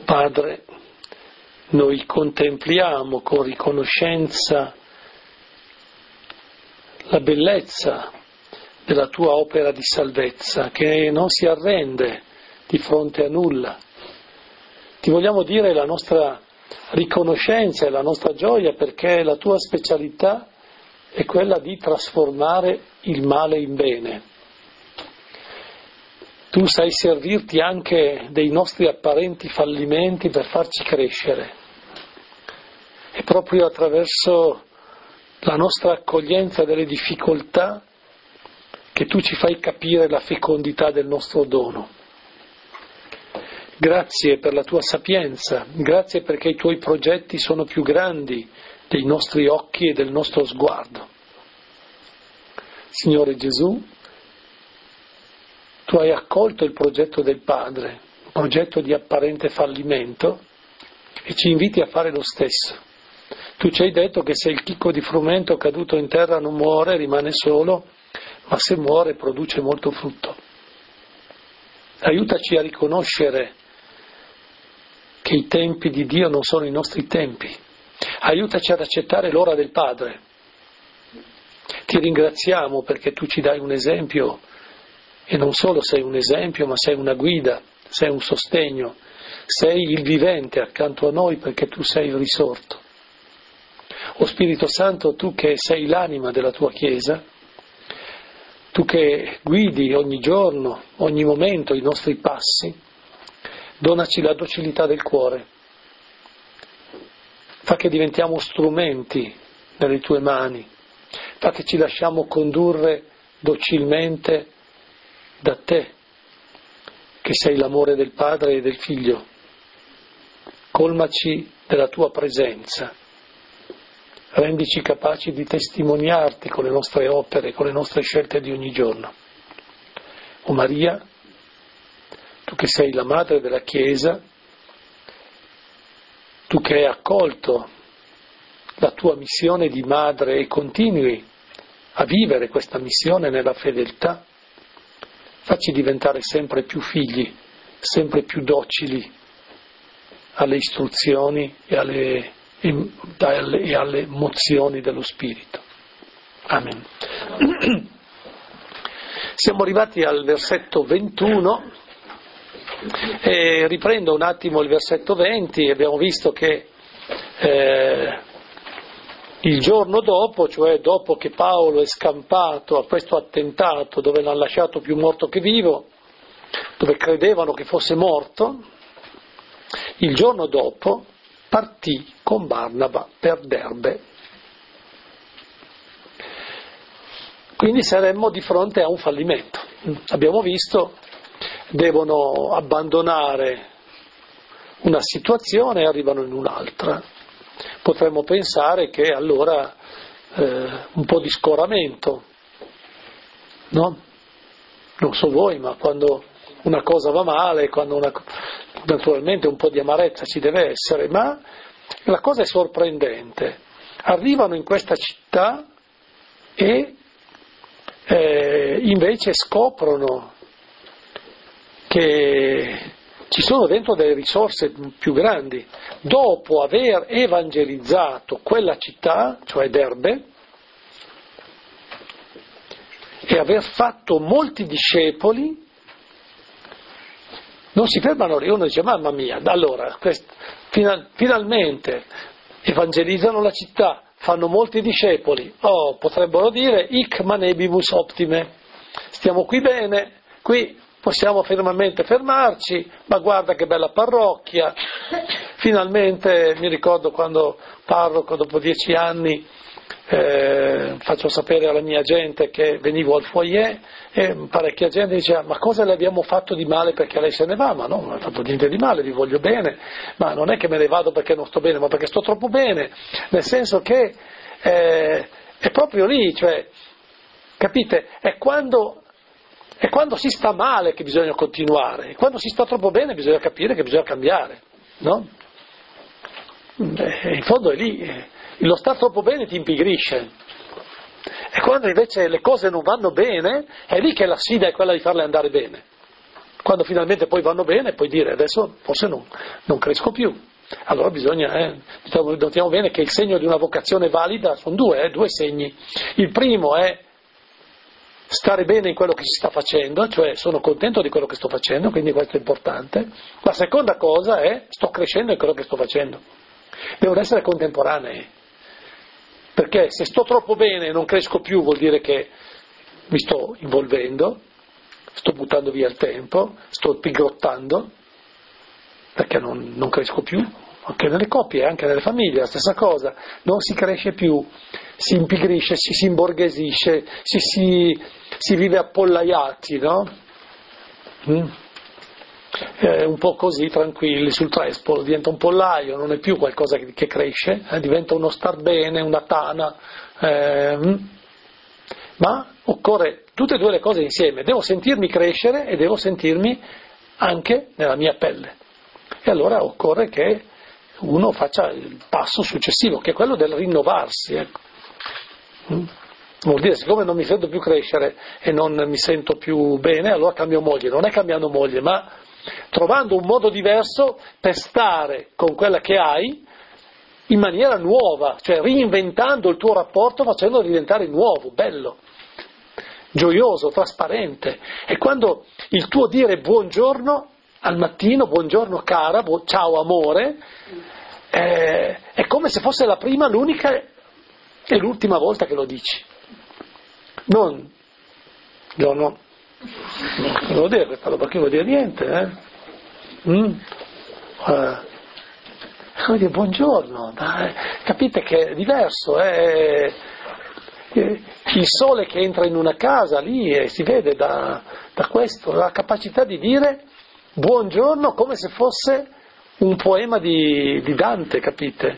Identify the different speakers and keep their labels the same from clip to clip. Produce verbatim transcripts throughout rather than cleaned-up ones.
Speaker 1: Padre, noi contempliamo con riconoscenza la bellezza della tua opera di salvezza, che non si arrende di fronte a nulla. Ti vogliamo dire la nostra riconoscenza e la nostra gioia, perché la tua specialità è quella di trasformare il male in bene. Tu sai servirti anche dei nostri apparenti fallimenti per farci crescere. E proprio attraverso la nostra accoglienza delle difficoltà che tu ci fai capire la fecondità del nostro dono. Grazie per la tua sapienza, grazie perché i tuoi progetti sono più grandi dei nostri occhi e del nostro sguardo. Signore Gesù, tu hai accolto il progetto del Padre, un progetto di apparente fallimento, e ci inviti a fare lo stesso. Tu ci hai detto che se il chicco di frumento caduto in terra non muore, rimane solo, ma se muore produce molto frutto. Aiutaci a riconoscere che i tempi di Dio non sono i nostri tempi. Aiutaci ad accettare l'ora del Padre. Ti ringraziamo perché tu ci dai un esempio, e non solo sei un esempio, ma sei una guida, sei un sostegno, sei il vivente accanto a noi perché tu sei il risorto. O Spirito Santo, tu che sei l'anima della tua Chiesa, tu che guidi ogni giorno, ogni momento i nostri passi, donaci la docilità del cuore. Fa che diventiamo strumenti nelle tue mani, fa che ci lasciamo condurre docilmente da te, che sei l'amore del Padre e del Figlio. Colmaci della tua presenza, rendici capaci di testimoniarti con le nostre opere, con le nostre scelte di ogni giorno. O Maria, tu che sei la madre della Chiesa, tu che hai accolto la tua missione di madre e continui a vivere questa missione nella fedeltà, facci diventare sempre più figli, sempre più docili alle istruzioni e alle, e, e alle mozioni dello Spirito. Amen. Siamo arrivati al versetto ventuno e riprendo un attimo il versetto venti. Abbiamo visto che eh, il giorno dopo, cioè dopo che Paolo è scampato a questo attentato dove l'hanno lasciato più morto che vivo, dove credevano che fosse morto, il giorno dopo partì con Barnaba per Derbe. Quindi saremmo di fronte a un fallimento. Abbiamo visto, devono abbandonare una situazione e arrivano in un'altra. Potremmo pensare che allora eh, un po' di scoramento, no? Non so voi, ma quando una cosa va male, quando una, naturalmente un po' di amarezza ci deve essere, ma la cosa è sorprendente. Arrivano in questa città e eh, invece scoprono che ci sono dentro delle risorse più grandi. Dopo aver evangelizzato quella città, cioè Derbe, e aver fatto molti discepoli, non si fermano lì. Uno dice: mamma mia, allora quest- final- finalmente evangelizzano la città, fanno molti discepoli, oh, potrebbero dire hic manebibus optime, stiamo qui bene, qui possiamo fermamente fermarci, ma guarda che bella parrocchia. Finalmente mi ricordo quando parroco, dopo dieci anni, eh, faccio sapere alla mia gente che venivo al foyer e parecchia gente diceva: ma cosa le abbiamo fatto di male perché lei se ne va? Ma no, non ho fatto niente di male, vi voglio bene, ma non è che me ne vado perché non sto bene, ma perché sto troppo bene, nel senso che eh, è proprio lì, cioè, capite, è quando... È quando si sta male che bisogna continuare, e quando si sta troppo bene bisogna capire che bisogna cambiare, no? E in fondo è lì, lo star troppo bene ti impigrisce, e quando invece le cose non vanno bene, è lì che la sfida è quella di farle andare bene. Quando finalmente poi vanno bene, puoi dire adesso forse non, non cresco più. Allora bisogna, eh, notiamo bene che il segno di una vocazione valida sono due, eh, due segni. Il primo è stare bene in quello che si sta facendo, cioè sono contento di quello che sto facendo, quindi questo è importante. La seconda cosa è sto crescendo in quello che sto facendo. Devono essere contemporanei, perché se sto troppo bene e non cresco più vuol dire che mi sto involvendo, sto buttando via il tempo, sto pigrottando, perché non, non cresco più. Anche nelle coppie, anche nelle famiglie, la stessa cosa, non si cresce più, si impigrisce, si, si imborghesisce, si, si, si vive appollaiati, no? Mm. Eh, un po' così, tranquilli, sul trespolo, diventa un pollaio, non è più qualcosa che, che cresce, eh, diventa uno star bene, una tana, eh, mm. ma occorre tutte e due le cose insieme, devo sentirmi crescere e devo sentirmi anche nella mia pelle, e allora occorre che uno faccia il passo successivo, che è quello del rinnovarsi, ecco. Mm. Vuol dire, siccome non mi sento più crescere e non mi sento più bene, allora cambio moglie. Non è cambiando moglie, ma trovando un modo diverso per stare con quella che hai in maniera nuova, cioè reinventando il tuo rapporto, facendolo diventare nuovo, bello, gioioso, trasparente. E quando il tuo dire buongiorno al mattino, buongiorno cara, bu- ciao amore, eh, è come se fosse la prima, l'unica e l'ultima volta che lo dici. Non, no, no, non devo dire questa roba, che vuol dire niente, eh? Mm? Uh, vuol dire buongiorno, dai. Capite che è diverso, eh? Il sole che entra in una casa lì e si vede da, da questo, la capacità di dire buongiorno come se fosse un poema di, di Dante, capite?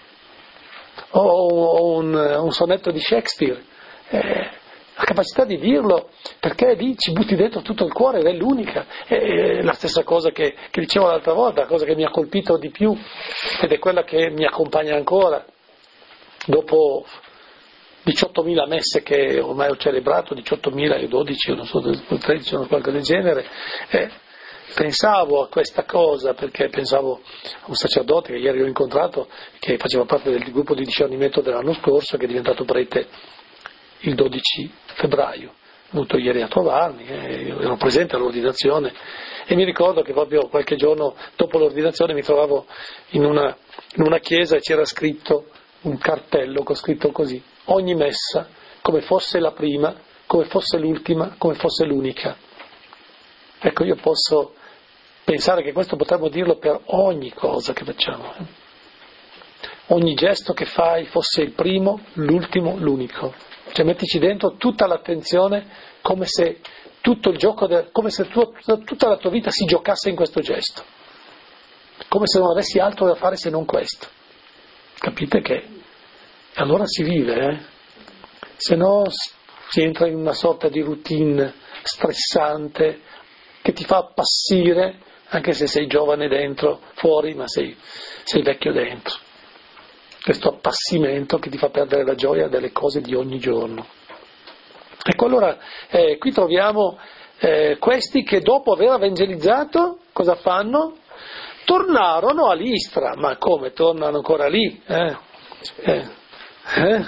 Speaker 1: O, o un, un sonetto di Shakespeare. Eh, la capacità di dirlo, perché lì ci butti dentro tutto il cuore ed è l'unica. È la stessa cosa che, che dicevo l'altra volta, la cosa che mi ha colpito di più ed è quella che mi accompagna ancora. Dopo diciottomila messe che ormai ho celebrato, diciottomila e dodici, non so, tredici o qualcosa del genere, eh, pensavo a questa cosa, perché pensavo a un sacerdote che ieri ho incontrato, che faceva parte del gruppo di discernimento dell'anno scorso, che è diventato prete il dodici febbraio, è venuto ieri a trovarmi, eh, io ero presente all'ordinazione e mi ricordo che proprio qualche giorno dopo l'ordinazione mi trovavo in una, in una chiesa e c'era scritto un cartello con scritto così: ogni messa come fosse la prima, come fosse l'ultima, come fosse l'unica. Ecco, io posso pensare che questo potremmo dirlo per ogni cosa che facciamo. Eh? Ogni gesto che fai fosse il primo, l'ultimo, l'unico. Cioè mettici dentro tutta l'attenzione, come se tutto il gioco, de, come se tu, tutta la tua vita si giocasse in questo gesto. Come se non avessi altro da fare se non questo. Capite che allora si vive, eh? Se no si entra in una sorta di routine stressante che ti fa appassire, anche se sei giovane dentro, fuori, ma sei, sei vecchio dentro. Questo appassimento che ti fa perdere la gioia delle cose di ogni giorno. Ecco, allora eh, qui troviamo eh, questi che dopo aver evangelizzato cosa fanno? Tornarono a Listra. Ma come tornano ancora lì? Eh? Eh? Eh?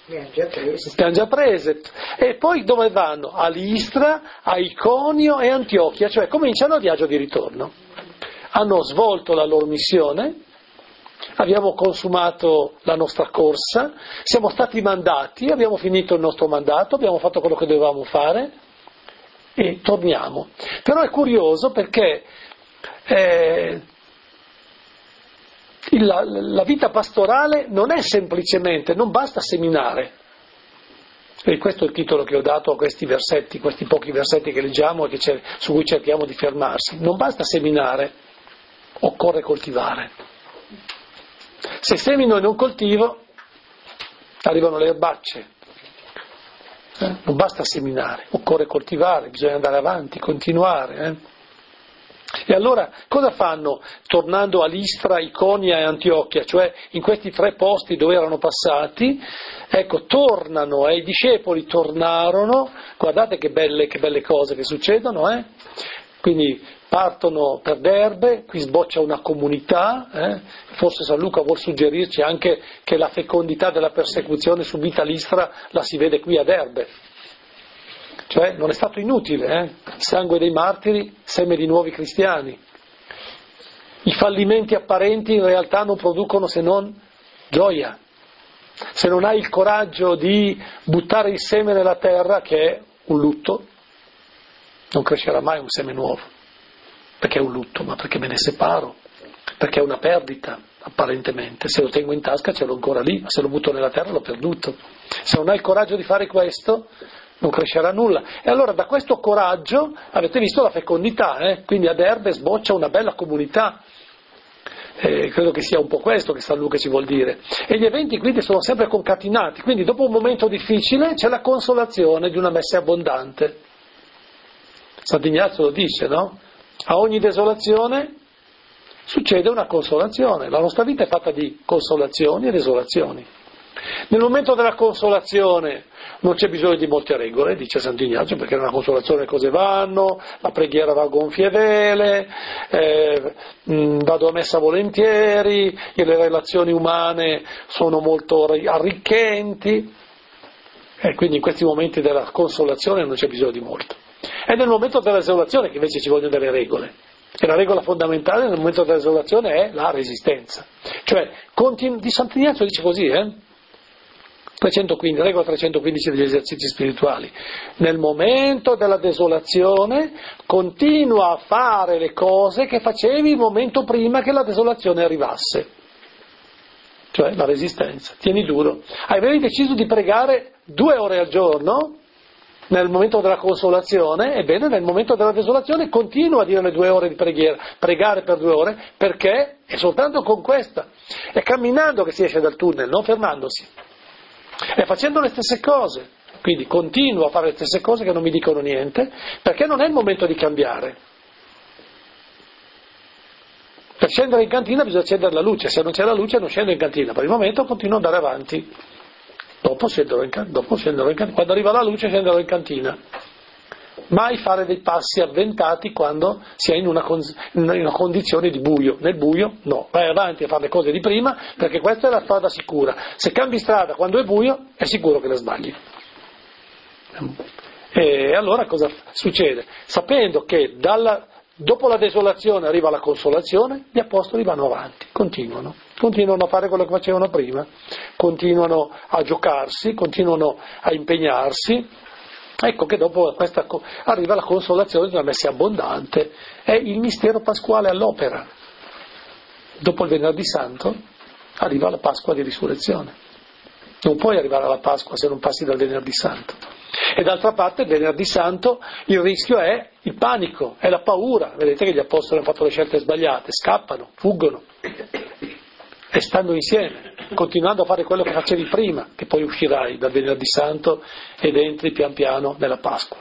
Speaker 1: Le hanno già prese. E poi dove vanno? A Listra, a Iconio e Antiochia, cioè cominciano il viaggio di ritorno. Hanno svolto la loro missione, abbiamo consumato la nostra corsa, siamo stati mandati, abbiamo finito il nostro mandato, abbiamo fatto quello che dovevamo fare e torniamo. Però è curioso perché eh, La, la vita pastorale non è semplicemente, non basta seminare, e questo è il titolo che ho dato a questi versetti, questi pochi versetti che leggiamo e che cer- su cui cerchiamo di fermarsi. Non basta seminare, occorre coltivare. Se semino e non coltivo, arrivano le erbacce. Eh? Non basta seminare, occorre coltivare, bisogna andare avanti, continuare. Eh? E allora cosa fanno tornando a Listra, Iconia e Antiochia, cioè in questi tre posti dove erano passati? Ecco, tornano, e eh, i discepoli tornarono, guardate che belle, che belle cose che succedono, eh? quindi partono per Derbe, qui sboccia una comunità, eh? Forse San Luca vuol suggerirci anche che la fecondità della persecuzione subita a Listra la si vede qui a Derbe, cioè non è stato inutile, eh? Sangue dei martiri, seme di nuovi cristiani. I fallimenti apparenti in realtà non producono se non gioia. Se non hai il coraggio di buttare il seme nella terra, che è un lutto, non crescerà mai un seme nuovo, perché è un lutto, ma perché me ne separo, perché è una perdita apparentemente. Se lo tengo in tasca ce l'ho ancora lì, ma se lo butto nella terra l'ho perduto. Se non hai il coraggio di fare questo, non crescerà nulla. E allora da questo coraggio avete visto la fecondità, eh? Quindi a Derbe sboccia una bella comunità. Eh, credo che sia un po' questo che San Luca ci vuol dire. E gli eventi quindi sono sempre concatenati, quindi dopo un momento difficile c'è la consolazione di una messe abbondante. Sant'Ignazio lo dice, no? A ogni desolazione succede una consolazione. La nostra vita è fatta di consolazioni e desolazioni. Nel momento della consolazione non c'è bisogno di molte regole, dice Sant'Ignazio, perché nella consolazione le cose vanno, la preghiera va a gonfie vele, eh, mh, vado a messa volentieri, e le relazioni umane sono molto arricchenti, e quindi in questi momenti della consolazione non c'è bisogno di molto. È nel momento della desolazione che invece ci vogliono delle regole. E la regola fondamentale nel momento della desolazione è la resistenza. Cioè, continu- di Sant'Ignazio dice così, eh? trecentoquindici, regola trecentoquindici degli esercizi spirituali. Nel momento della desolazione continua a fare le cose che facevi il momento prima che la desolazione arrivasse. Cioè la resistenza. Tieni duro. Avevi deciso di pregare due ore al giorno nel momento della consolazione, ebbene nel momento della desolazione continua a dire le due ore di preghiera, pregare per due ore, perché è soltanto con questa. È camminando che si esce dal tunnel, non fermandosi. È facendo le stesse cose, quindi continuo a fare le stesse cose che non mi dicono niente, perché non è il momento di cambiare. Per scendere in cantina bisogna accendere la luce, se non c'è la luce non scendo in cantina, per il momento continuo ad andare avanti, dopo scenderò in, dopo scenderò in cantina, quando arriva la luce scenderò in cantina. Mai fare dei passi avventati quando si è in una, con, in una condizione di buio. Nel buio no, vai avanti a fare le cose di prima, perché questa è la strada sicura. Se cambi strada quando è buio è sicuro che la sbagli. E allora cosa succede? Sapendo che dalla, dopo la desolazione arriva la consolazione, gli apostoli vanno avanti, continuano, continuano a fare quello che facevano prima, continuano a giocarsi, continuano a impegnarsi. Ecco che dopo questa arriva la consolazione di una messe abbondante, è il mistero pasquale all'opera. Dopo il venerdì santo arriva la Pasqua di risurrezione. Non puoi arrivare alla Pasqua se non passi dal venerdì santo. E d'altra parte il venerdì santo il rischio è il panico, è la paura. Vedete che gli apostoli hanno fatto le scelte sbagliate, scappano, fuggono. E stando insieme, continuando a fare quello che facevi prima, che poi uscirai dal venerdì santo ed entri pian piano nella Pasqua.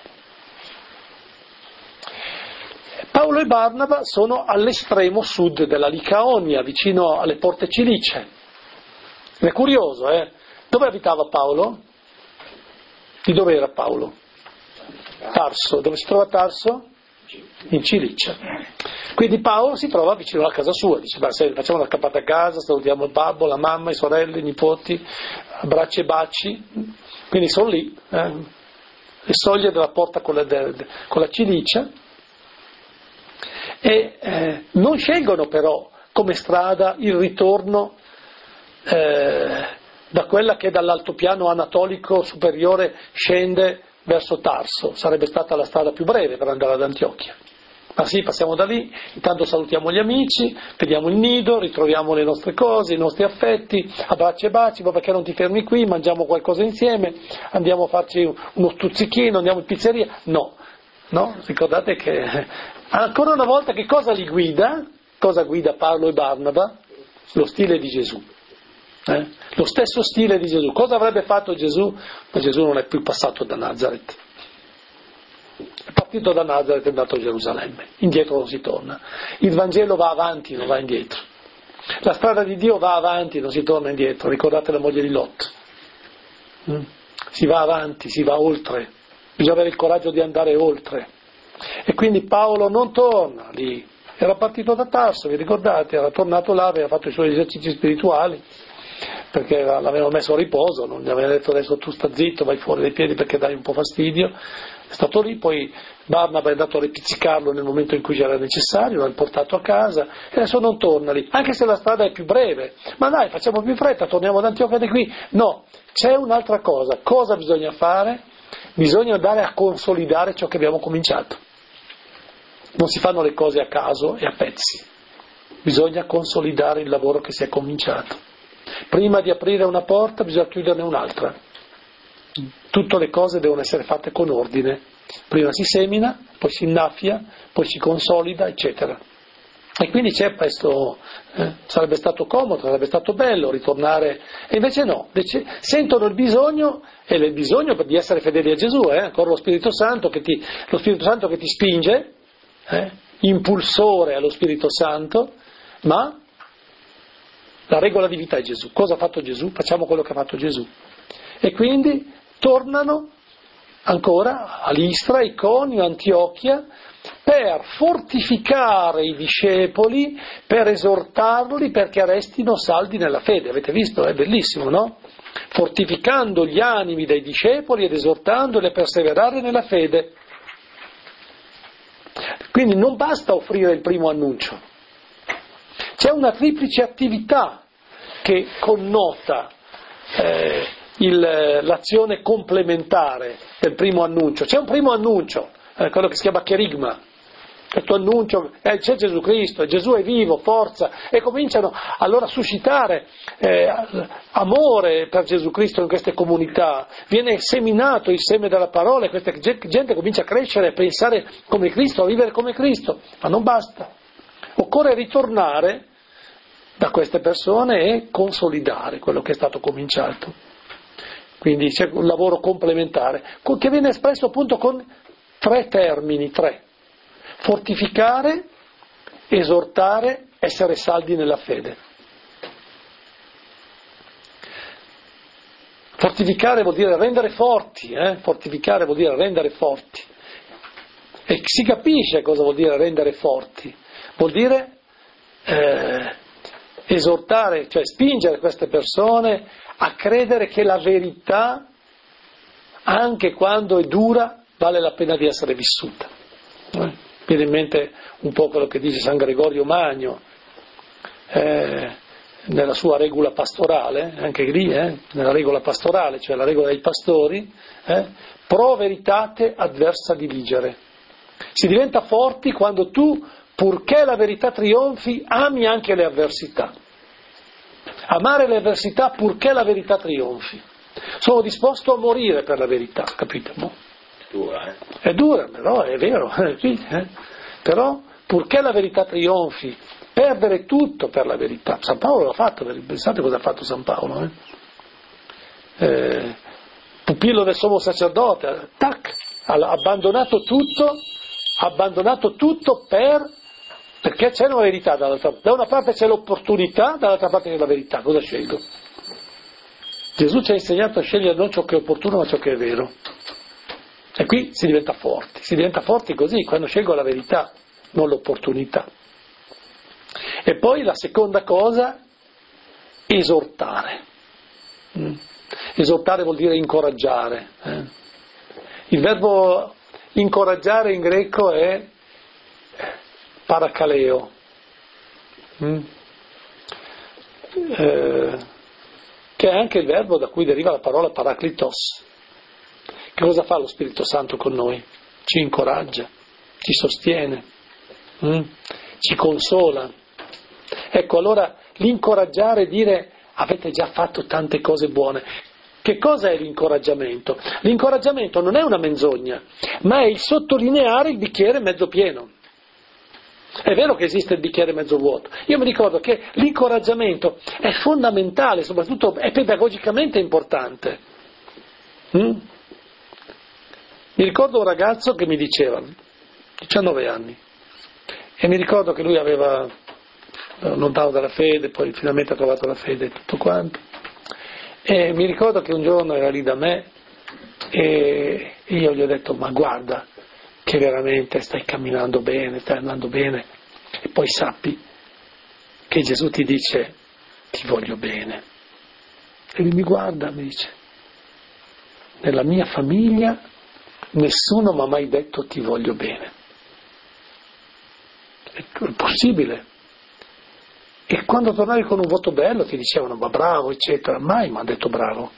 Speaker 1: Paolo e Barnaba sono all'estremo sud della Licaonia, vicino alle porte cilicie. È curioso, eh? Dove abitava Paolo? Di dove era Paolo? Tarso. Dove si trova Tarso? In Cilicia. Quindi Paolo si trova vicino alla casa sua, dice, beh, se facciamo una scappata a casa, salutiamo il babbo, la mamma, i sorelle, i nipoti, abbracci e baci, quindi sono lì, eh, le soglie della porta con la, de, con la Cilicia, e eh, non scelgono però come strada il ritorno eh, da quella che dall'altopiano anatolico superiore scende verso Tarso, sarebbe stata la strada più breve per andare ad Antiochia. Ma sì, passiamo da lì, intanto salutiamo gli amici, vediamo il nido, ritroviamo le nostre cose, i nostri affetti, abbracci e baci, ma perché non ti fermi qui, mangiamo qualcosa insieme, andiamo a farci uno stuzzichino, andiamo in pizzeria? No, no, ricordate che ancora una volta che cosa li guida? Cosa guida Paolo e Barnaba? Lo stile di Gesù. Eh? Lo stesso stile di Gesù. Cosa avrebbe fatto Gesù? Ma Gesù non è più passato da Nazareth. È partito da Nazareth e è andato a Gerusalemme, indietro non si torna. Il Vangelo va avanti, non va indietro. La strada di Dio va avanti, non si torna indietro. Ricordate la moglie di Lot. Mm? Si va avanti, si va oltre. Bisogna avere il coraggio di andare oltre. E quindi Paolo non torna lì, era partito da Tarso, vi ricordate? Era tornato là, aveva fatto i suoi esercizi spirituali, perché l'avevano messo a riposo, non gli aveva detto adesso tu sta zitto, vai fuori dai piedi perché dai un po' fastidio. È stato lì, poi Barnaba è andato a ripizzicarlo nel momento in cui c'era necessario, l'ha portato a casa e adesso non torna lì, anche se la strada è più breve. Ma dai, facciamo più fretta, torniamo ad Antiochia di qui. No, c'è un'altra cosa. Cosa bisogna fare? Bisogna andare a consolidare ciò che abbiamo cominciato. Non si fanno le cose a caso e a pezzi. Bisogna consolidare il lavoro che si è cominciato. Prima di aprire una porta bisogna chiuderne un'altra. Tutte le cose devono essere fatte con ordine. Prima si semina, poi si innaffia, poi si consolida, eccetera. E quindi c'è questo, eh, sarebbe stato comodo, sarebbe stato bello ritornare, e invece no, invece sentono il bisogno, e il bisogno di essere fedeli a Gesù, eh, ancora lo Spirito Santo che ti, lo Spirito Santo che ti spinge, eh, impulsore allo Spirito Santo, ma la regola di vita è Gesù. Cosa ha fatto Gesù? Facciamo quello che ha fatto Gesù. E quindi tornano ancora a Listra, Iconio, Antiochia, per fortificare i discepoli, per esortarli perché restino saldi nella fede. Avete visto? È bellissimo, no? Fortificando gli animi dei discepoli ed esortandoli a perseverare nella fede. Quindi non basta offrire il primo annuncio. C'è una triplice attività che connota eh, il, l'azione complementare del primo annuncio. C'è un primo annuncio, eh, quello che si chiama cherigma. Il tuo annuncio è c'è Gesù Cristo, Gesù è vivo, forza, e cominciano allora a suscitare eh, amore per Gesù Cristo in queste comunità. Viene seminato il seme della parola e questa gente comincia a crescere, a pensare come Cristo, a vivere come Cristo, ma non basta. Occorre ritornare da queste persone e consolidare quello che è stato cominciato. Quindi c'è un lavoro complementare che viene espresso appunto con tre termini, tre. Fortificare, esortare, essere saldi nella fede. Fortificare vuol dire rendere forti, eh? Fortificare vuol dire rendere forti. E si capisce cosa vuol dire rendere forti. Vuol dire eh, esortare, cioè spingere queste persone a credere che la verità, anche quando è dura, vale la pena di essere vissuta. Eh? Viene in mente un po' quello che dice San Gregorio Magno eh, nella sua regola pastorale, anche lì, eh, nella regola pastorale, cioè la regola dei pastori, eh, pro veritate adversa diligere. Si diventa forti quando tu, purché la verità trionfi, ami anche le avversità. Amare le avversità purché la verità trionfi. Sono disposto a morire per la verità, capite? No?
Speaker 2: Dura, eh?
Speaker 1: È dura, però è vero, eh? Però purché la verità trionfi, perdere tutto per la verità. San Paolo l'ha fatto, pensate cosa ha fatto San Paolo, eh? Eh, pupillo del sommo sacerdote, tac, ha abbandonato tutto, ha abbandonato tutto per, perché c'è una verità dall'altra parte. Da una parte c'è l'opportunità, dall'altra parte c'è la verità. Cosa scelgo? Gesù ci ha insegnato a scegliere non ciò che è opportuno, ma ciò che è vero. E qui si diventa forti, si diventa forti così, quando scelgo la verità, non l'opportunità. E poi la seconda cosa, esortare. Mm. Esortare vuol dire incoraggiare. Eh. Il verbo incoraggiare in greco è parakaleo. Mm. Eh, che è anche il verbo da cui deriva la parola parakletos. Che cosa fa lo Spirito Santo con noi? Ci incoraggia, ci sostiene, mm? ci consola. Ecco, allora l'incoraggiare è dire avete già fatto tante cose buone. Che cosa è l'incoraggiamento? L'incoraggiamento non è una menzogna, ma è il sottolineare il bicchiere mezzo pieno. È vero che esiste il bicchiere mezzo vuoto. Io mi ricordo che l'incoraggiamento è fondamentale, soprattutto è pedagogicamente importante. Mm? Mi ricordo un ragazzo che mi diceva, diciannove anni, e mi ricordo che lui aveva lontano dalla fede, poi finalmente ha trovato la fede e tutto quanto, e mi ricordo che un giorno era lì da me e io gli ho detto, ma guarda, che veramente stai camminando bene, stai andando bene, e poi sappi che Gesù ti dice ti voglio bene. E lui mi guarda, mi dice, nella mia famiglia nessuno mi ha mai detto ti voglio bene. È possibile. E quando tornavi con un voto bello ti dicevano ma bravo, eccetera, mai mi hanno detto bravo.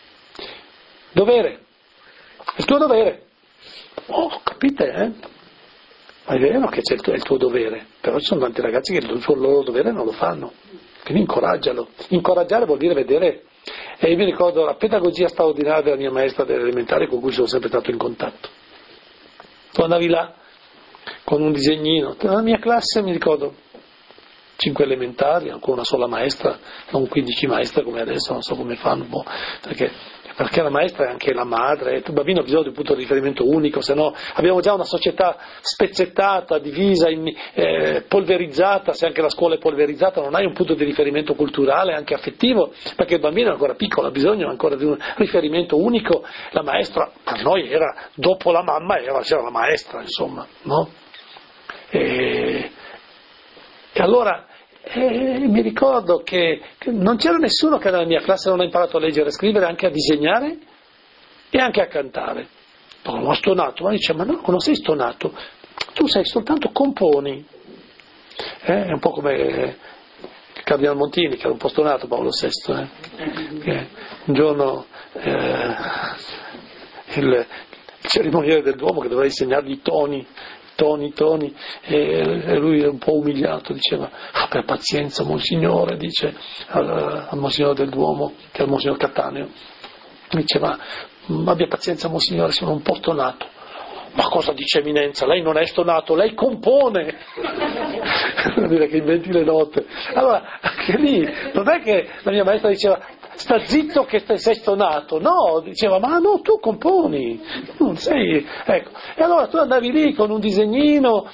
Speaker 1: Dovere, il tuo dovere. Oh, capite, eh? Ma è vero che c'è il tuo, è il tuo dovere, però ci sono tanti ragazzi che il suo loro dovere non lo fanno, quindi incoraggialo. Incoraggiare vuol dire vedere, e io mi ricordo la pedagogia straordinaria della mia maestra delle elementari con cui sono sempre stato in contatto. Tu andavi là con un disegnino, nella mia classe mi ricordo cinque elementari, ancora una sola maestra, non quindici maestre come adesso, non so come fanno, boh, perché, perché la maestra è anche la madre, il bambino ha bisogno di un punto di riferimento unico, se no abbiamo già una società spezzettata, divisa, in, eh, polverizzata, se anche la scuola è polverizzata non hai un punto di riferimento culturale, anche affettivo, perché il bambino è ancora piccolo, ha bisogno ancora di un riferimento unico. La maestra per noi era, dopo la mamma era, c'era la maestra, insomma, no? E, E allora eh, mi ricordo che, che non c'era nessuno che nella mia classe non ha imparato a leggere e scrivere, anche a disegnare e anche a cantare. No, non ho stonato, ma dice, ma no, non sei stonato, tu sei soltanto componi. Eh, è un po' come eh, Cardinal Montini, che era un po' stonato, Paolo sesto. Eh. Eh, un giorno eh, il, il cerimoniere del Duomo che doveva insegnargli i toni, toni, toni, e lui è un po' umiliato, diceva, abbia pazienza Monsignore, dice al, al Monsignore del Duomo, che è il Monsignor Cattaneo, diceva, abbia pazienza Monsignore, sono un po' stonato. Ma cosa dice Eminenza? Lei non è stonato, lei compone. Vuol dire che inventi le note. Allora, anche lì, non è che la mia maestra diceva, sta zitto che sei stonato, no, diceva, ma no, tu componi, non sei, ecco. E allora tu andavi lì con un disegnino,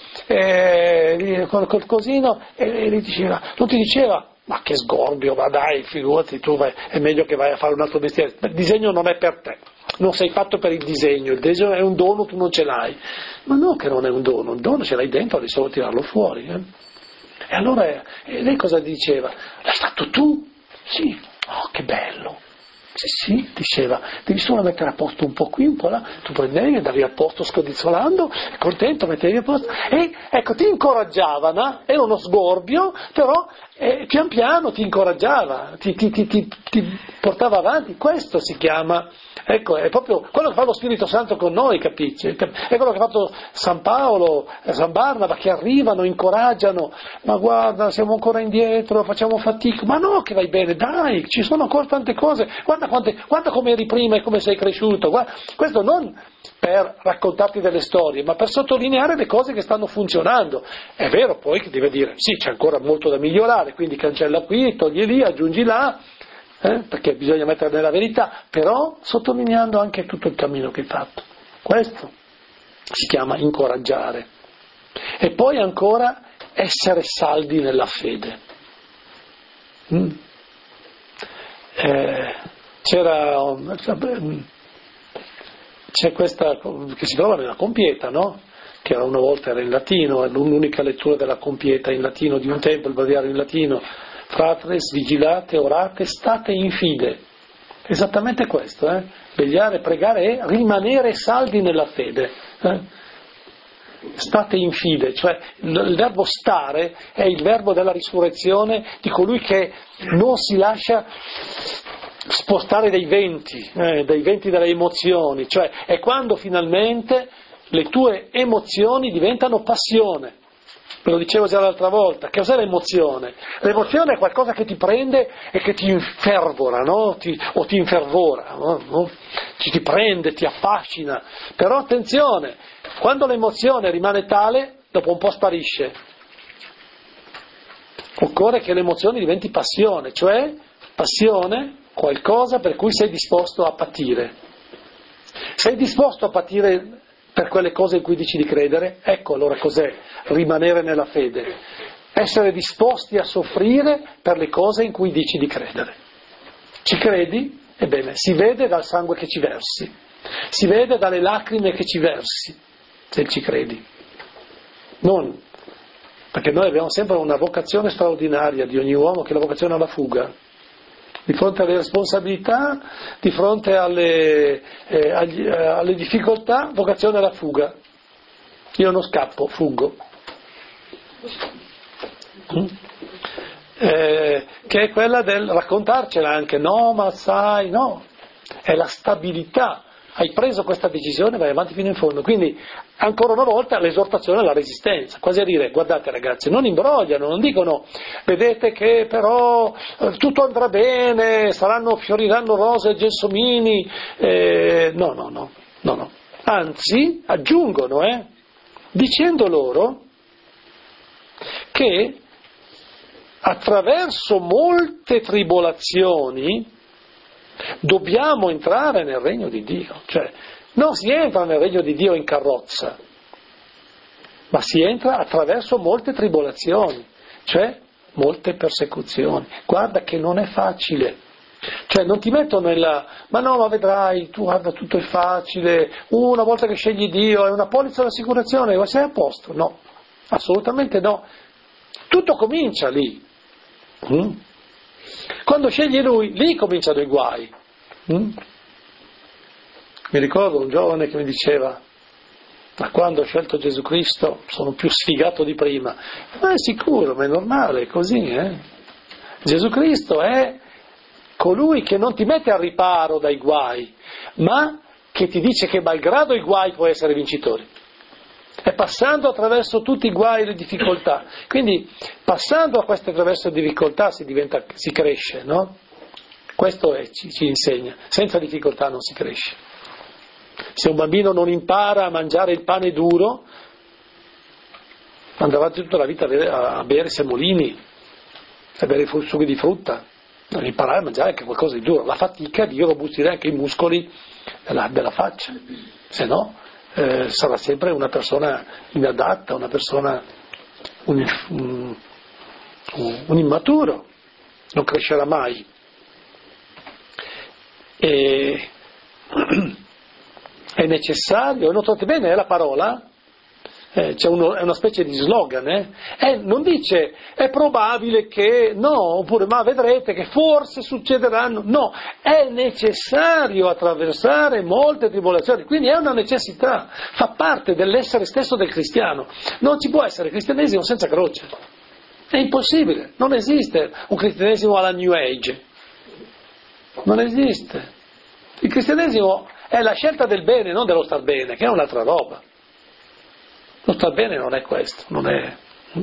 Speaker 1: eh, con col cosino, e, e gli diceva, non ti diceva, ma che sgorbio, ma dai, figurati, tu vai, è meglio che vai a fare un altro mestiere, il disegno non è per te. Non sei fatto per il disegno, il disegno è un dono, tu non ce l'hai. Ma no che non è un dono, il dono ce l'hai dentro, devi solo tirarlo fuori. Eh? E allora e lei cosa diceva? L'hai fatto tu? Sì. Oh, che bello. Sì, sì, diceva, devi solo mettere a posto un po' qui, un po' là, tu prendevi, andavi a posto scodinzolando, contento, mettevi a posto, e ecco, ti incoraggiava, no? Era uno sgorbio, però eh, pian piano ti incoraggiava, ti, ti, ti, ti, ti portava avanti, questo si chiama, ecco, è proprio quello che fa lo Spirito Santo con noi, capisci? È quello che ha fatto San Paolo, San Barnaba, che arrivano, incoraggiano, ma guarda, siamo ancora indietro, facciamo fatica, ma no che vai bene, dai, ci sono ancora tante cose, guarda, quante, guarda come eri prima e come sei cresciuto, guarda, questo non per raccontarti delle storie, ma per sottolineare le cose che stanno funzionando. È vero poi che deve dire, sì, c'è ancora molto da migliorare, quindi cancella qui, togli lì, aggiungi là, Eh, perché bisogna mettere nella verità, però sottolineando anche tutto il cammino che hai fatto. Questo si chiama incoraggiare. E poi ancora essere saldi nella fede. Mm. Eh, c'era c'è questa che si trova nella Compieta, no? Che una volta era in latino, è l'unica lettura della Compieta in latino di un tempo, il breviario in latino. Fratres, vigilate, orate, state in fide. Esattamente questo, eh? Vegliare, pregare e rimanere saldi nella fede. Eh? State in fide, cioè il verbo stare è il verbo della risurrezione di colui che non si lascia spostare dai venti, eh, dai venti delle emozioni, cioè è quando finalmente le tue emozioni diventano passione. Ve lo dicevo già l'altra volta, che cos'è l'emozione? L'emozione è qualcosa che ti prende e che ti infervora, no? Ti, o ti infervora, no? No? Ci ti prende, ti affascina, però attenzione, quando l'emozione rimane tale, dopo un po' sparisce. Occorre che l'emozione diventi passione, cioè passione, qualcosa per cui sei disposto a patire. Sei disposto a patire per quelle cose in cui dici di credere? Ecco allora cos'è rimanere nella fede, essere disposti a soffrire per le cose in cui dici di credere. Ci credi? Ebbene, si vede dal sangue che ci versi, si vede dalle lacrime che ci versi, se ci credi. Non, perché noi abbiamo sempre una vocazione straordinaria di ogni uomo, che è la vocazione alla fuga. Di fronte alle responsabilità, di fronte alle, eh, agli, eh, alle difficoltà, vocazione alla fuga. Io non scappo, fuggo. Mm? Eh, che è quella del raccontarcela anche, no, ma sai, no, è la stabilità. Hai preso questa decisione, vai avanti fino in fondo. Quindi, ancora una volta, l'esortazione alla resistenza, quasi a dire, guardate ragazzi, non imbrogliano, non dicono, vedete che però eh, tutto andrà bene, saranno, fioriranno rose e gelsomini, eh, no, no, no, no, no. Anzi, aggiungono, eh, dicendo loro che attraverso molte tribolazioni dobbiamo entrare nel regno di Dio, cioè non si entra nel regno di Dio in carrozza, ma si entra attraverso molte tribolazioni, cioè molte persecuzioni. Guarda che non è facile, cioè non ti mettono nella, ma no, ma vedrai, tu guarda, tutto è facile, una volta che scegli Dio è una polizza d'assicurazione, ma sei a posto? No, assolutamente no, tutto comincia lì. Mm? Quando scegli Lui, lì cominciano i guai. Mm? Mi ricordo un giovane che mi diceva, ma quando ho scelto Gesù Cristo sono più sfigato di prima. Ma è sicuro, ma è normale, è così. Eh? Gesù Cristo è colui che non ti mette al riparo dai guai, ma che ti dice che malgrado i guai puoi essere vincitore. È passando attraverso tutti i guai e le difficoltà. Quindi passando a queste attraverso le difficoltà si diventa, si cresce, no? Questo è, ci, ci insegna. Senza difficoltà non si cresce. Se un bambino non impara a mangiare il pane duro, andrà avanti tutta la vita a bere, a bere semolini, a bere succhi di frutta, non imparare a mangiare anche qualcosa di duro. La fatica di robustire anche i muscoli della, della faccia, se no Eh, sarà sempre una persona inadatta, una persona, un, un, un immaturo, non crescerà mai. E, è necessario, notate bene, è la parola, eh, c'è uno, è una specie di slogan, eh? Eh, non dice è probabile che, no, oppure ma vedrete che forse succederanno, no, è necessario attraversare molte tribolazioni, quindi è una necessità, fa parte dell'essere stesso del cristiano. Non ci può essere cristianesimo senza croce, è impossibile, non esiste un cristianesimo alla New Age, non esiste. Il cristianesimo è la scelta del bene, non dello star bene, che è un'altra roba. Lo star bene non è questo, non è.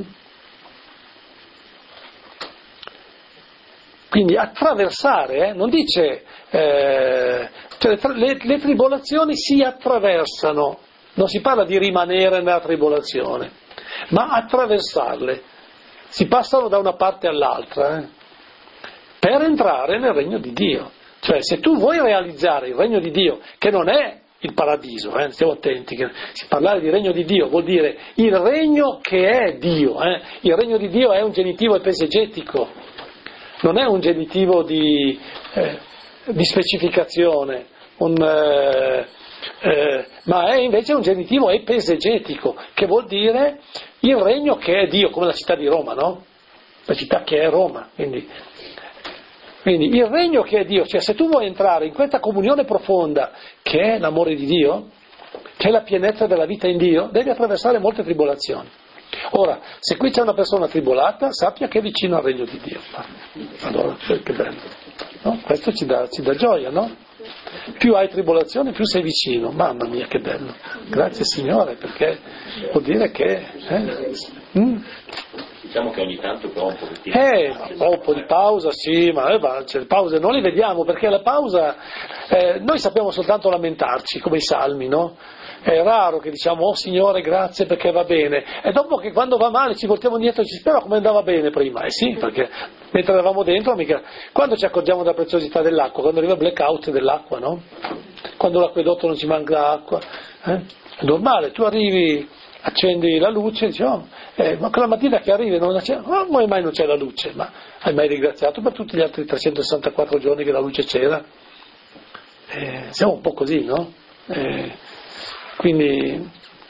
Speaker 1: Quindi attraversare, eh, non dice, eh, cioè le, le tribolazioni si attraversano, non si parla di rimanere nella tribolazione, ma attraversarle, si passano da una parte all'altra, eh, per entrare nel regno di Dio. Cioè se tu vuoi realizzare il regno di Dio, che non è il paradiso, eh, stiamo attenti, che parlare di regno di Dio vuol dire il regno che è Dio, eh. Il regno di Dio è un genitivo epesegetico, non è un genitivo di, eh, di specificazione, un, eh, eh, ma è invece un genitivo epesegetico, che vuol dire il regno che è Dio, come la città di Roma, no? La città che è Roma, quindi... Quindi il regno che è Dio, cioè se tu vuoi entrare in questa comunione profonda che è l'amore di Dio, che è la pienezza della vita in Dio, devi attraversare molte tribolazioni. Ora, se qui c'è una persona tribolata, sappia che è vicino al regno di Dio. Allora, che bello. No? Questo ci dà, ci dà gioia, no? Più hai tribolazioni, più sei vicino. Mamma mia, che bello. Grazie Signore, perché vuol dire che... Eh? Mm?
Speaker 2: Diciamo che ogni tanto però un pochettino...
Speaker 1: Eh, un po' di pausa, sì, ma eh, cioè, le pause non le vediamo, perché la pausa, eh, noi sappiamo soltanto lamentarci, come i salmi, no? È raro che diciamo, oh Signore, grazie perché va bene, e dopo che quando va male ci voltiamo indietro e ci spera come andava bene prima, eh sì, perché mentre eravamo dentro, mica... quando ci accorgiamo della preziosità dell'acqua, quando arriva il blackout dell'acqua, no? Quando l'acquedotto non ci manca acqua, eh? È normale, tu arrivi... accendi la luce e dici, oh, eh, ma quella mattina che arrivi non c'è, oh, come mai non c'è la luce? Ma hai mai ringraziato per tutti gli altri trecentosessantaquattro giorni che la luce c'era? Eh, siamo un po' così, no? Eh, quindi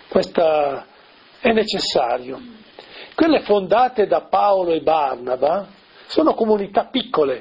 Speaker 1: questa è necessario. Quelle fondate da Paolo e Barnaba sono comunità piccole,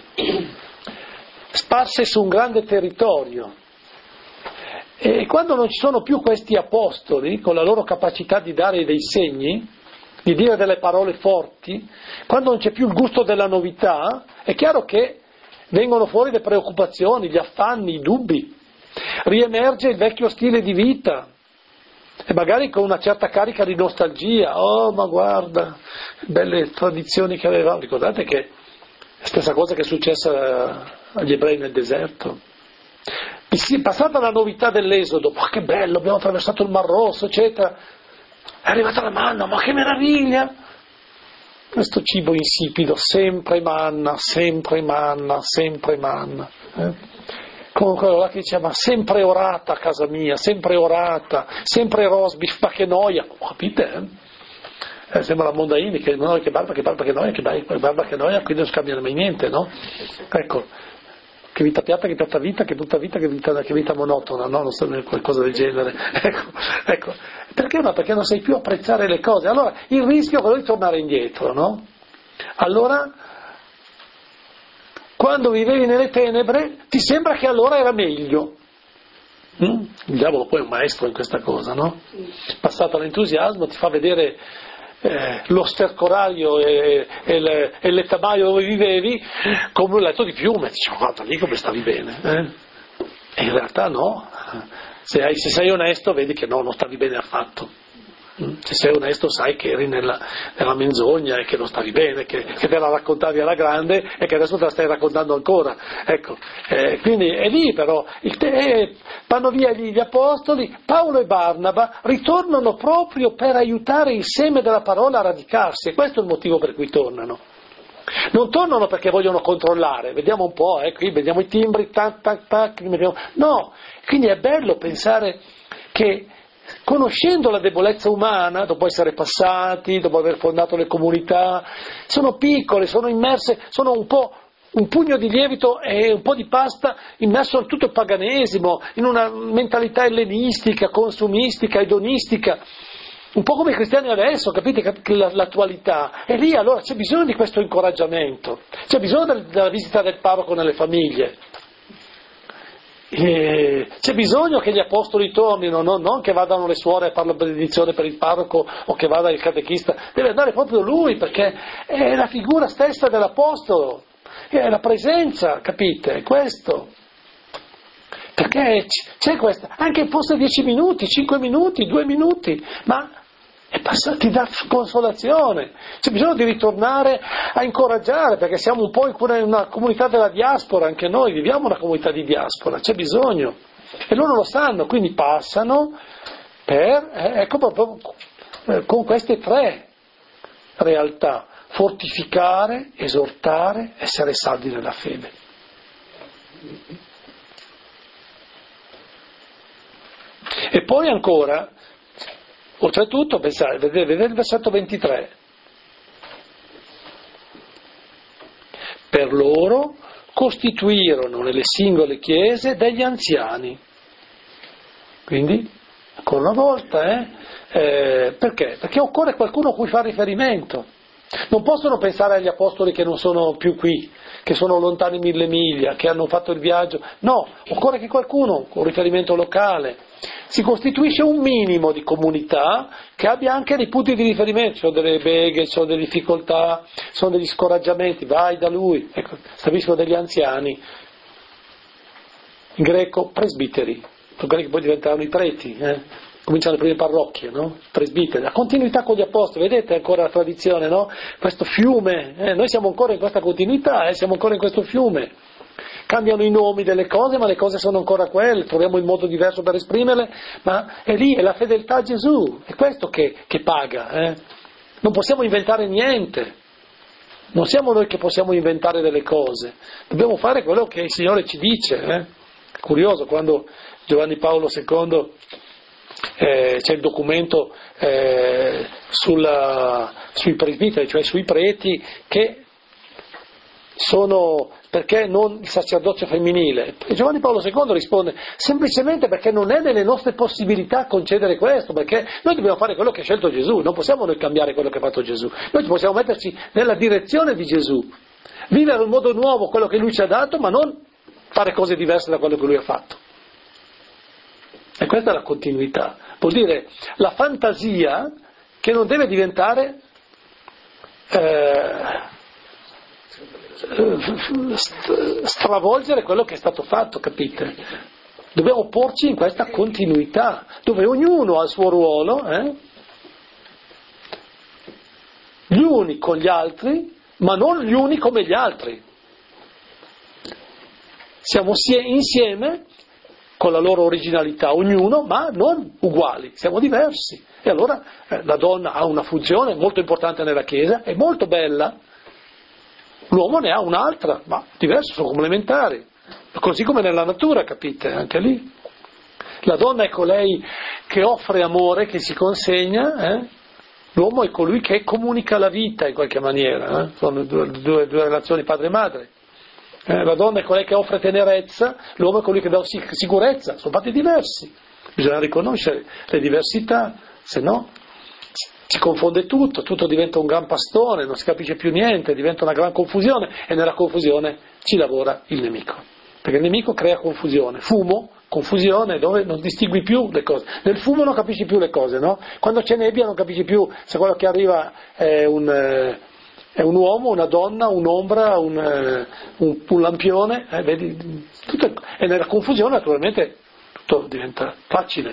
Speaker 1: sparse su un grande territorio. E quando non ci sono più questi apostoli, con la loro capacità di dare dei segni, di dire delle parole forti, quando non c'è più il gusto della novità, è chiaro che vengono fuori le preoccupazioni, gli affanni, i dubbi, riemerge il vecchio stile di vita, e magari con una certa carica di nostalgia. Oh, ma guarda, belle tradizioni che avevamo. Ricordate che è la stessa cosa che è successa agli ebrei nel deserto. Passata la novità dell'Esodo, ma che bello, abbiamo attraversato il Mar Rosso, eccetera, è arrivata la manna, ma che meraviglia! Questo cibo insipido, sempre manna, sempre manna, sempre manna. Eh? Come quello là che diceva, sempre orata a casa mia, sempre orata, sempre rosbif, ma che noia, capite? Eh? Eh, sembra la Mondaini, che noia, che barba, che barba, che noia, che barba, che noia, quindi non scambia mai niente, no? Ecco, che vita piatta, che piatta vita, che brutta vita, che vita, che vita monotona, no? Non so, qualcosa del genere. Ecco, ecco. Perché no? Perché non sai più apprezzare le cose. Allora, il rischio è quello di tornare indietro, no? Allora, quando vivevi nelle tenebre, ti sembra che allora era meglio. Mm? Il diavolo poi è un maestro in questa cosa, no? Passato l'entusiasmo ti fa vedere eh, lo stercorario e, e, le, e l'ettabaio dove vivevi come un letto di piume. Dici, guarda lì come stavi bene. Eh? E in realtà no. Se, hai, se sei onesto vedi che no, non stavi bene affatto. Se sei onesto sai che eri nella, nella menzogna e che non stavi bene, che, che te la raccontavi alla grande e che adesso te la stai raccontando ancora. Ecco, eh, quindi è lì però, il te, eh, vanno via gli, gli apostoli, Paolo e Barnaba ritornano proprio per aiutare il seme della parola a radicarsi, e questo è il motivo per cui tornano. Non tornano perché vogliono controllare, vediamo un po', eh, qui vediamo i timbri, tac, tac, tac, vediamo. No, quindi è bello pensare che conoscendo la debolezza umana, dopo essere passati, dopo aver fondato le comunità, sono piccole, sono immerse, sono un po' un pugno di lievito e un po' di pasta immerso in tutto il paganesimo, in una mentalità ellenistica, consumistica, edonistica, un po' come i cristiani adesso, capite l'attualità, e lì allora c'è bisogno di questo incoraggiamento, c'è bisogno della visita del parroco nelle famiglie. E c'è bisogno che gli apostoli tornino, no? Non che vadano le suore a fare la benedizione per il parroco o che vada il catechista, deve andare proprio lui, perché è la figura stessa dell'apostolo, è la presenza, capite? È questo. Perché c'è questa, anche fosse dieci minuti, cinque minuti, due minuti, ma è passato, ti dà consolazione. C'è bisogno di ritornare a incoraggiare, perché siamo un po' in una comunità della diaspora, anche noi viviamo una comunità di diaspora, c'è bisogno. E loro lo sanno, quindi passano per, eh, ecco proprio, eh, con queste tre realtà: fortificare, esortare, essere saldi nella fede. E poi ancora, oltretutto, pensate, vedete, vedete il versetto ventitré. Per loro costituirono nelle singole chiese degli anziani. Quindi, ancora una volta, eh, eh, perché? Perché occorre qualcuno a cui fare riferimento. Non possono pensare agli apostoli che non sono più qui, che sono lontani mille miglia, che hanno fatto il viaggio. No, occorre che qualcuno con riferimento locale. Si costituisce un minimo di comunità che abbia anche dei punti di riferimento, ci sono delle beghe, ci sono delle difficoltà, ci sono degli scoraggiamenti, vai da lui. Ecco, stabiliscono degli anziani, in greco presbiteri, quelli che poi diventavano i preti, eh? Cominciano le prime parrocchie, no? Presbiteri, la continuità con gli apostoli, vedete ancora la tradizione, no? Questo fiume, eh? Noi siamo ancora in questa continuità, eh? Siamo ancora in questo fiume. Cambiano i nomi delle cose, ma le cose sono ancora quelle, troviamo il modo diverso per esprimerle, ma è lì, è la fedeltà a Gesù, è questo che, che paga. Eh? Non possiamo inventare niente, non siamo noi che possiamo inventare delle cose, dobbiamo fare quello che il Signore ci dice. Eh? È curioso, quando Giovanni Paolo secondo eh, c'è il documento eh, sulla, sui presbiteri, cioè sui preti, che sono, perché non il sacerdozio femminile? E Giovanni Paolo secondo risponde semplicemente perché non è nelle nostre possibilità concedere questo, perché noi dobbiamo fare quello che ha scelto Gesù, non possiamo noi cambiare quello che ha fatto Gesù, noi possiamo metterci nella direzione di Gesù, vivere in modo nuovo quello che lui ci ha dato, ma non fare cose diverse da quello che lui ha fatto. E questa è la continuità, vuol dire la fantasia che non deve diventare eh, stravolgere quello che è stato fatto, capite? Dobbiamo porci in questa continuità dove ognuno ha il suo ruolo, eh? Gli uni con gli altri, ma non gli uni come gli altri. Siamo insieme con la loro originalità, ognuno, ma non uguali, siamo diversi. E allora eh, la donna ha una funzione molto importante nella Chiesa, è molto bella. L'uomo ne ha un'altra, ma diverse, sono complementari, così come nella natura, capite? Anche lì. La donna è colei che offre amore, che si consegna, eh? L'uomo è colui che comunica la vita in qualche maniera, eh? Sono due, due, due relazioni padre e madre. Eh? La donna è colei che offre tenerezza, l'uomo è colui che dà sicurezza, sono fatti diversi, bisogna riconoscere le diversità, se no si confonde tutto, tutto diventa un gran pastone, non si capisce più niente, diventa una gran confusione e nella confusione ci lavora il nemico, perché il nemico crea confusione, fumo, confusione, dove non distingui più le cose, nel fumo non capisci più le cose, no? Quando c'è nebbia non capisci più se quello che arriva è un, è un uomo, una donna, un'ombra, un, un, un lampione, eh, vedi, tutto, e nella confusione naturalmente tutto diventa facile,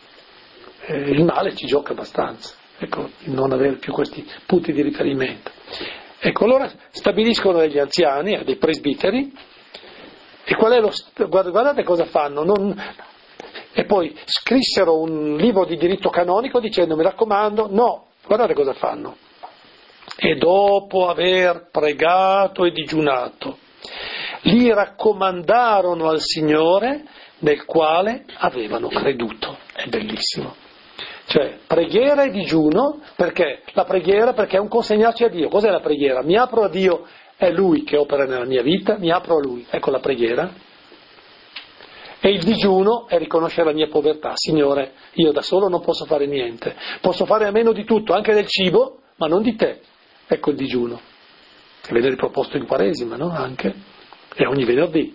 Speaker 1: e il male ci gioca abbastanza. Ecco, non avere più questi punti di riferimento. Ecco, allora stabiliscono degli anziani, dei presbiteri, e qual è lo, guardate cosa fanno, non, e poi scrissero un libro di diritto canonico dicendo mi raccomando, no, guardate cosa fanno. E dopo aver pregato e digiunato, li raccomandarono al Signore nel quale avevano creduto. È bellissimo. Cioè, preghiera e digiuno, perché? La preghiera perché è un consegnarci a Dio. Cos'è la preghiera? Mi apro a Dio, è Lui che opera nella mia vita, mi apro a Lui, ecco la preghiera. E il digiuno è riconoscere la mia povertà. Signore, io da solo non posso fare niente, posso fare a meno di tutto, anche del cibo, ma non di te. Ecco il digiuno, che viene riproposto in Quaresima, no? Anche, e ogni venerdì.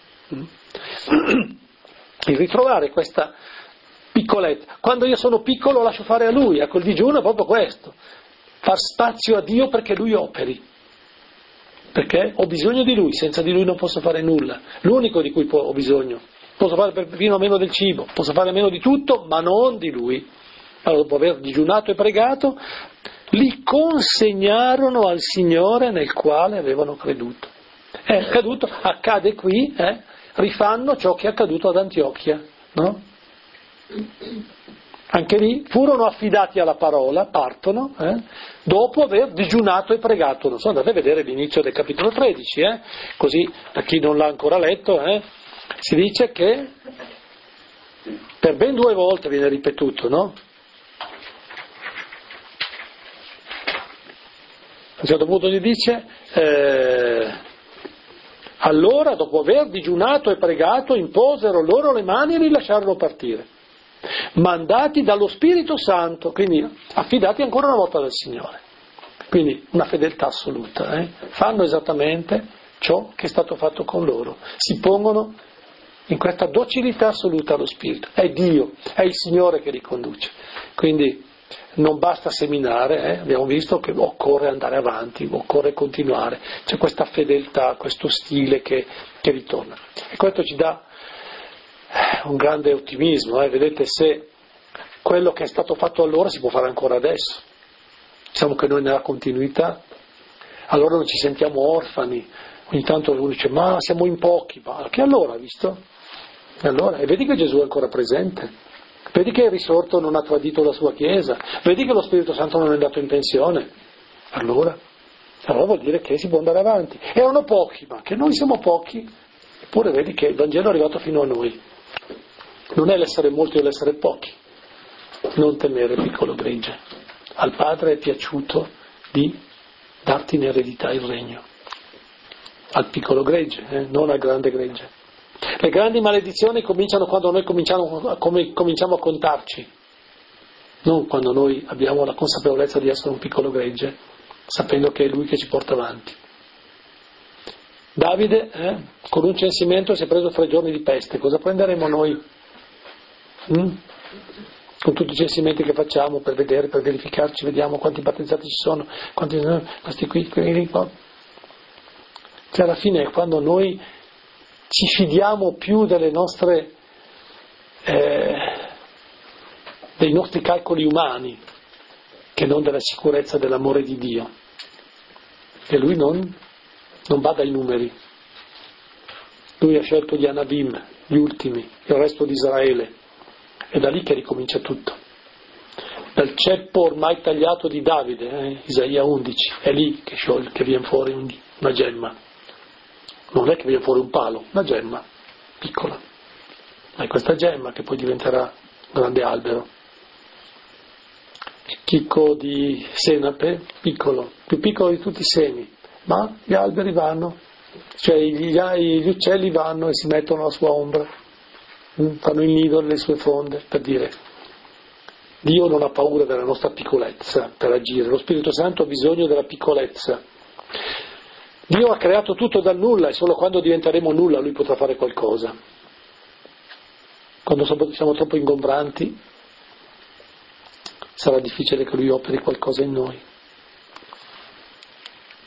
Speaker 1: Il ritrovare questa piccolezza. Quando io sono piccolo lascio fare a Lui, ecco il digiuno è proprio questo, far spazio a Dio perché Lui operi, perché ho bisogno di Lui, senza di Lui non posso fare nulla, l'unico di cui ho bisogno, posso fare perfino meno del cibo, posso fare meno di tutto, ma non di Lui. Allora dopo aver digiunato e pregato, li consegnarono al Signore nel quale avevano creduto. È accaduto, accade qui, eh, rifanno ciò che è accaduto ad Antiochia, no? Anche lì furono affidati alla parola, partono, eh, dopo aver digiunato e pregato. Non so, andate a vedere l'inizio del capitolo tredici, eh, così da chi non l'ha ancora letto, eh, si dice che per ben due volte viene ripetuto, no? A un certo punto gli dice, eh, allora dopo aver digiunato e pregato imposero loro le mani e li lasciarono partire, mandati dallo Spirito Santo, quindi affidati ancora una volta dal Signore. Quindi una fedeltà assoluta, eh? Fanno esattamente ciò che è stato fatto con loro, si pongono in questa docilità assoluta allo Spirito, è Dio, è il Signore che li conduce, quindi non basta seminare, eh? Abbiamo visto che occorre andare avanti, occorre continuare, c'è questa fedeltà, questo stile che, che ritorna, e questo ci dà un grande ottimismo, eh? Vedete, se quello che è stato fatto allora si può fare ancora adesso, diciamo che noi nella continuità, allora non ci sentiamo orfani, ogni tanto uno dice ma siamo in pochi, ma che allora, visto? E allora, e vedi che Gesù è ancora presente, vedi che il risorto non ha tradito la sua Chiesa, vedi che lo Spirito Santo non è andato in pensione, allora, allora vuol dire che si può andare avanti. Erano pochi, ma che noi siamo pochi, eppure vedi che il Vangelo è arrivato fino a noi. Non è l'essere molti o l'essere pochi, non temere piccolo gregge, al Padre è piaciuto di darti in eredità il regno. al piccolo gregge, eh, non al grande gregge. Le grandi maledizioni cominciano quando noi cominciamo, come, cominciamo a contarci, non quando noi abbiamo la consapevolezza di essere un piccolo gregge, sapendo che è Lui che ci porta avanti. Davide, eh, con un censimento si è preso tre giorni di peste, cosa prenderemo noi? Mm? Con tutti i censimenti che facciamo per vedere, per verificarci, vediamo quanti battezzati ci sono, quanti questi qui, quelli qua. Cioè alla fine quando noi ci fidiamo più delle nostre eh, dei nostri calcoli umani che non della sicurezza dell'amore di Dio, e Lui non, non bada ai numeri. Lui ha scelto gli Anabim, gli ultimi, il resto di Israele. È da lì che ricomincia tutto. Dal ceppo ormai tagliato di Davide, eh, Isaia undici, è lì che, scioglie, che viene fuori un, una gemma. Non è che viene fuori un palo, una gemma piccola. Ma è questa gemma che poi diventerà un grande albero. Il chicco di senape, piccolo, più piccolo di tutti i semi, ma gli alberi vanno, cioè gli, gli uccelli vanno e si mettono alla sua ombra. Fanno il nido nelle sue fronde, per dire Dio non ha paura della nostra piccolezza per agire, lo Spirito Santo ha bisogno della piccolezza. Dio ha creato tutto dal nulla e solo quando diventeremo nulla Lui potrà fare qualcosa. Quando siamo troppo ingombranti sarà difficile che Lui operi qualcosa in noi.